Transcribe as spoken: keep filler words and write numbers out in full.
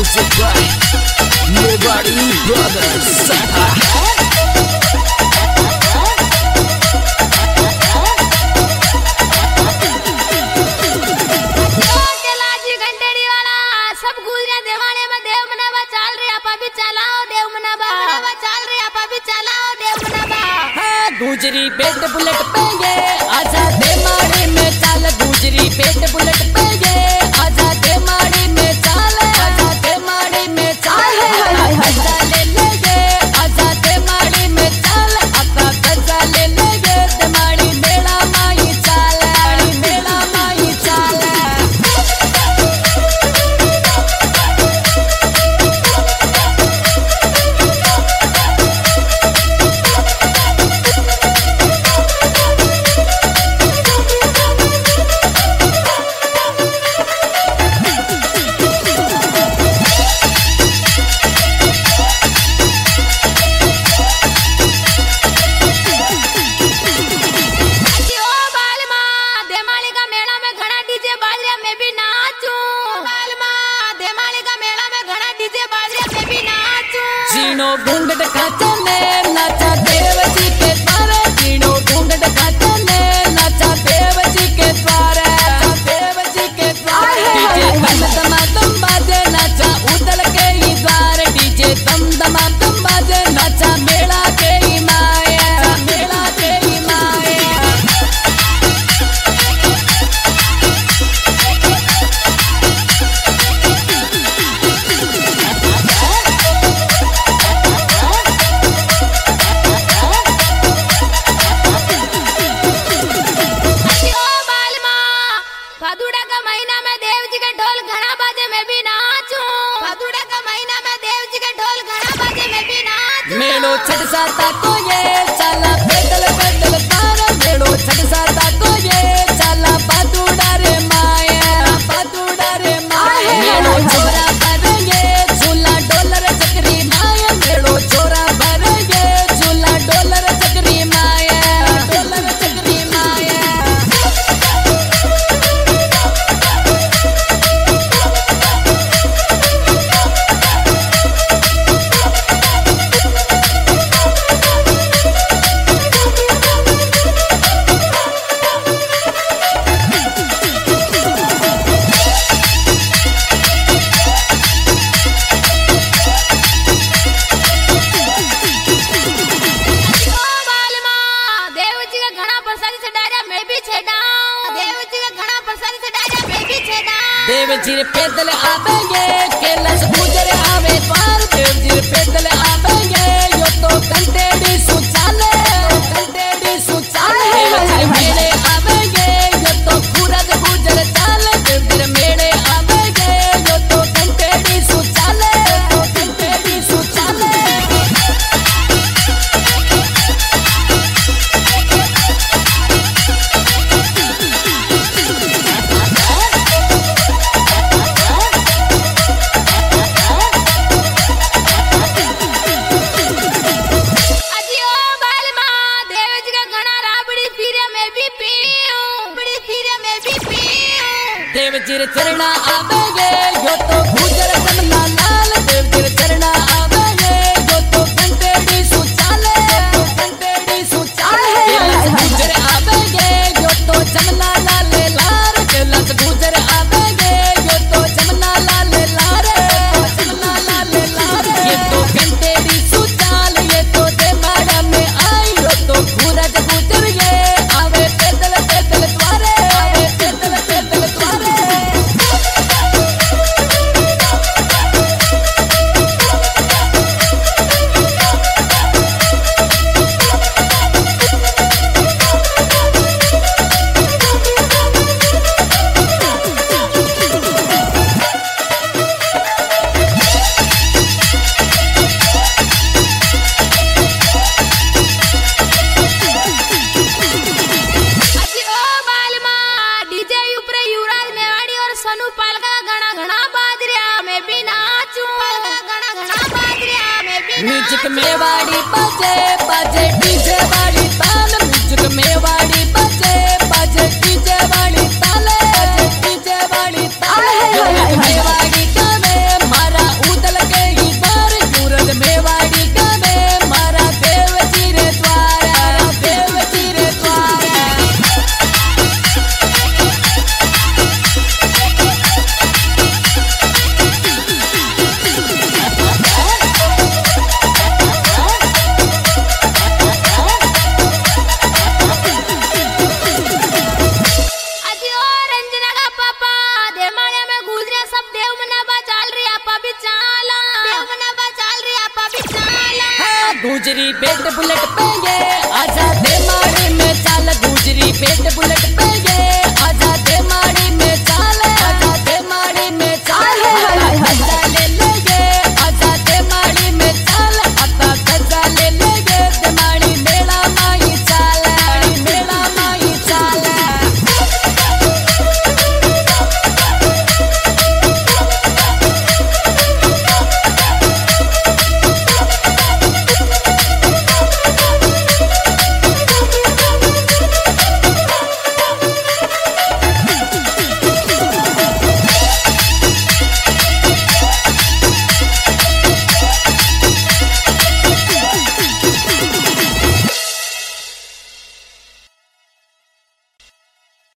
Music by Nobody Brothers. गुजरी पेट bullet पे ये आजा दे माड़ी में चाल गुजरी पेट बुलेट पे ये आजा दे माड़ी में चाल आजा दे माड़ी में चाल आजा ले ले ये आजा दे माड़ी में चाल अक्का गजा ले ले ये दे माड़ी मेला माई चाल माड़ी मेला माई चाल जीनो घूंघट खाते ने नाचा देव जी के द्वारे जीनो घूंघट खाते ने नाचा देव जी के द्वारे देव जी के द्वारे डीजे दम दमा दम बाजे नाचा उदल के ही द्वार डीजे दम दमा दम बाजे नाचा मेला के ही माया मेला के ही माया भादुड़ा का महीना में देव जी के ढोल घड़ा बाजे में भी नाचूं भादुड़ा का महीना में देव जी के ढोल घड़ा बाजे में भी नाचूं मेलो छट साता को ये चला पैदल पैदल तारा मेलो छट साता को ये चला भादुड़ा रे माया भादुड़ा रे माया मेलो छोरा भरेंगे झूला डोलर चक्री माया मेलो छोरा भरेंगे झूला डोलर चक्री माया डोलर चक्री माया देव जी पैदल आवेंगे कैलाश गुजर आवे पार देव जी पैदल आवेंगे यो तो कंटेड़ी सुचाले कंटेड़ी सुचाले देव जी मेले आवेंगे यो तो पूरज गुजर चाले देव जी मेले आवेंगे यो तो कंटेड़ी सुचाले तो कंटेड़ी सुचाले देव जी चरणा आवेंगे यो तो गुजर जमना लाल देव जी चरणा आवेंगे यो तो कंटेड़ी सुचाले तो कंटेड़ी सुचाले कैलाश गुजर आवेंगे यो तो जमना लाल लार कैलाश गुजर आवेंगे यो तो जमना लाल लार जमना लाल लार ये तो कंटेड़ी सुचाल ये तो देमाड़ा में आई यो तो सूरज गुजर ये आवे पैदल पैदल द्वारे आवे पैदल पैदल द्वारे म्यूजिक मेवाड़ी बजे बजे डीजे वाली ताल म्यूजिक मेवाड़ी बजे बजे डीजे वाली ताल बजे डीजे वाली ताल मेवाड़ी गावे मारा गुजरी पेट बुलेट पे ये आजा दे मारी में चाल गुजरी पेट बुलेट पे ये